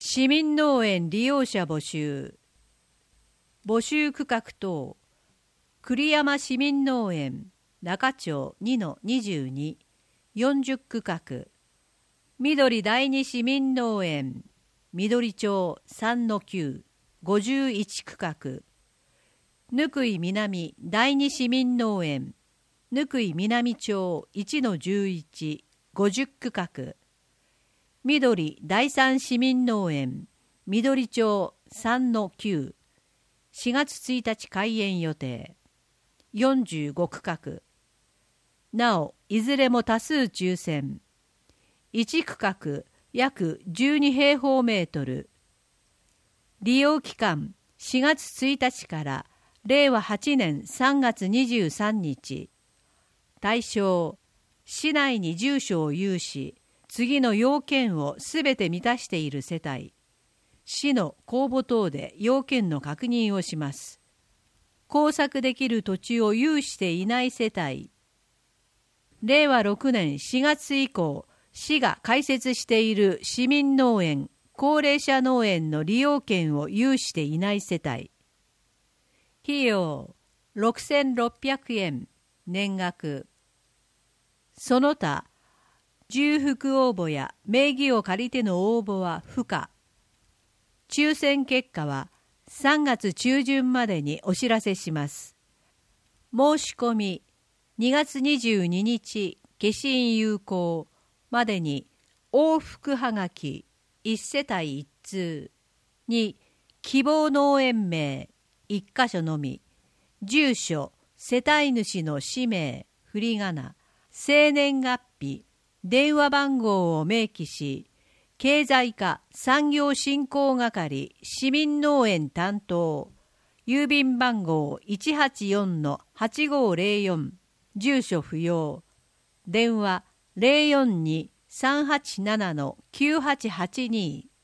市民農園利用者募集。募集区画等。栗山市民農園中町 2-22 40区画。緑第二市民農園緑町 3-9 51区画。貫井南第二市民農園貫井南町 1-11 50区画。緑第三市民農園緑町 3-9 4月1日開園予定45区画。なおいずれも多数抽選。1区画約12平方メートル。利用期間4月1日から令和8年3月23日。対象市内に住所を有し次の要件をすべて満たしている世帯。市の公募等で要件の確認をします。耕作できる土地を有していない世帯。令和6年4月以降、市が開設している市民農園、高齢者農園の利用権を有していない世帯。費用6600円、年額。その他、重複応募や名義を借りての応募は不可。抽選結果は3月中旬までにお知らせします。申し込み2月22日消印有効までに往復はがき1世帯1通に希望農園名1箇所のみ、住所、世帯主の氏名、振り仮名、生年月日、電話番号を明記し、経済課産業振興係市民農園担当、郵便番号 184-8504、住所不要、電話 042-387-9882